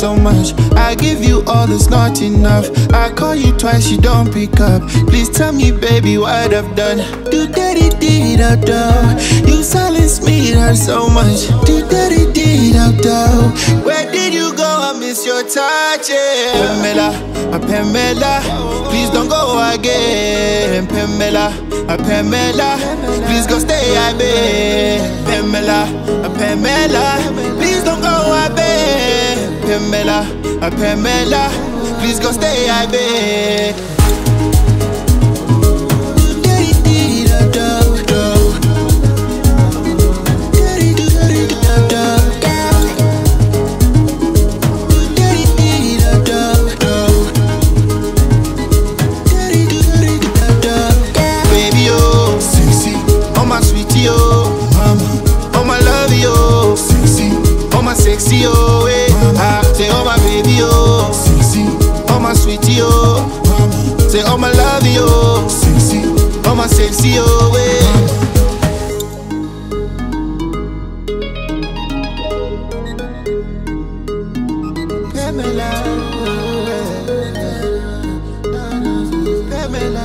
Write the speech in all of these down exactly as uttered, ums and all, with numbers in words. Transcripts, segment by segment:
so much. I give you all, it's not enough. I call you twice, you don't pick up. Please tell me, baby, what I've done. Do daddy did da da. You silence me, that so much. Do daddy did da da. Where did you go? I miss your touch, yeah. Pamela, uh, Pamela, please don't go again. Pamela, uh, Pamela, please go stay, I beg. Pamela, uh, Pamela, please don't go, I beg. Pamela, uh, Pamela, please go stay, I beg. Sexy, oh, eh. Ah, say, oh, my baby, oh. Sexy. Oh, my sweetie, oh. Mama. Say, oh, my love, oh. Sexy. Oh, my sexy, oh, eh. Pamela. Pamela.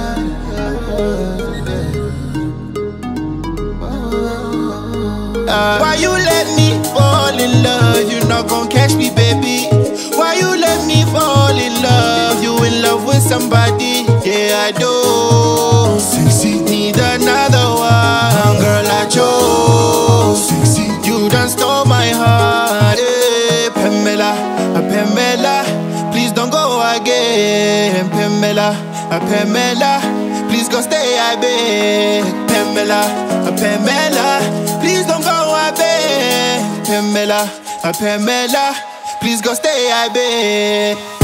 Uh, why you let me fall in love? You not gon' catch me, baby. Why you let me fall in love? You in love with somebody? Yeah, I do. Sexy. Need another one, girl, I chose. Sexy. You done stole my heart, hey, Pamela, uh, Pamela, please don't go again. Pamela, uh, Pamela, please go stay, I beg. Pamela, uh, Pamela, please don't go, I beg. Pamela, uh, Pamela, please go stay, I beg.